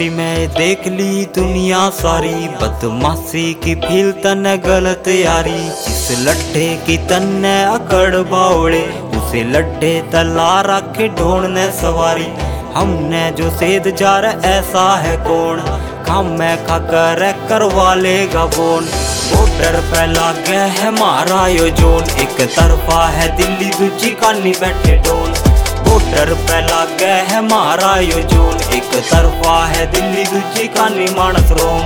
City में देख ली दुनिया सारी, बदमाशी की फील तन गलत यारी। जिस लड्ढे की तन्ने अकड़ बावड़े, उसे लड्ढे तला रखे ढोड़ने सवारी। हमने जो सेध जार ऐसा है कौन, काम में खाकर करवा लेगा बोन। बॉर्डर पे लागे है मारा यो जोन, एक तरफा है दिल्ली दूजी कानी बैठे डोन। बॉर्डर पे लागे है मारा यो जोन, एक तरफा है दिल्ली दूजी कानी मानस रोम।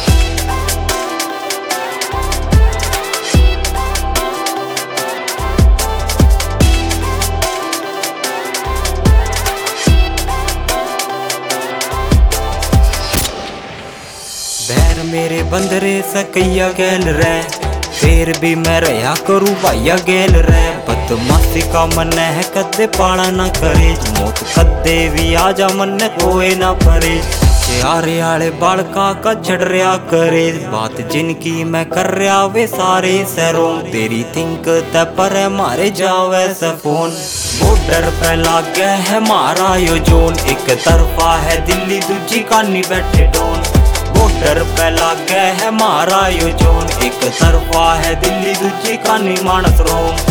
बैर मेरे बंदरे सकैया गेल रे, फिर भी मैं रहा करूँ भाइया गेल रे। बदमाशी का मन है कदे पाला ना करे, मौत कदे भी आजा मन होए ना परे। यारे आले बालका का चढ़ रहा करे, बात जिनकी मैं कर रहा वे सारे सरों। तेरी थिंक ते पर मारे जावे से फोन। बॉर्डर पे लागे है मारा यो जोन, एक तरफा है दिल्ली दूजी कानी बैठे डोन। बॉर्डर पे लागे है मारा यो जोन, एक तरफा है दिल्ली दूजी कानी मानस रोम।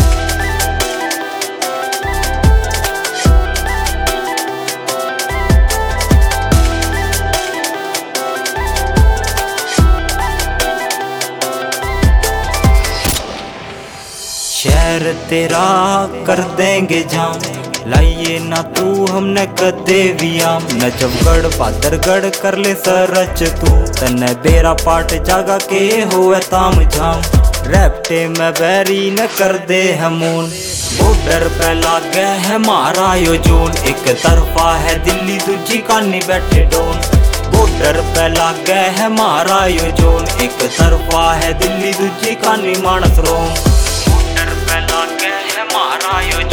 शहर तेरा कर देंगे जाम, लाइए ना तू हमने कदे भी आम। नजफगढ़ पादरगढ़ कर ले सरच तू, तने बेरा पाट जागा के होए ताम झाम। रैप्टे में बैरी न कर दे हमून। बॉर्डर पे लागे है मारा यो जोन, एक तरफा है दिल्ली दूजी कानी बैठे डोन। बॉर्डर पे लागे है मारा यो जोन, एक तरफा है दिल्ली दूजी कानी मानस रोम। बॉर्डर पे लागे है मारा यो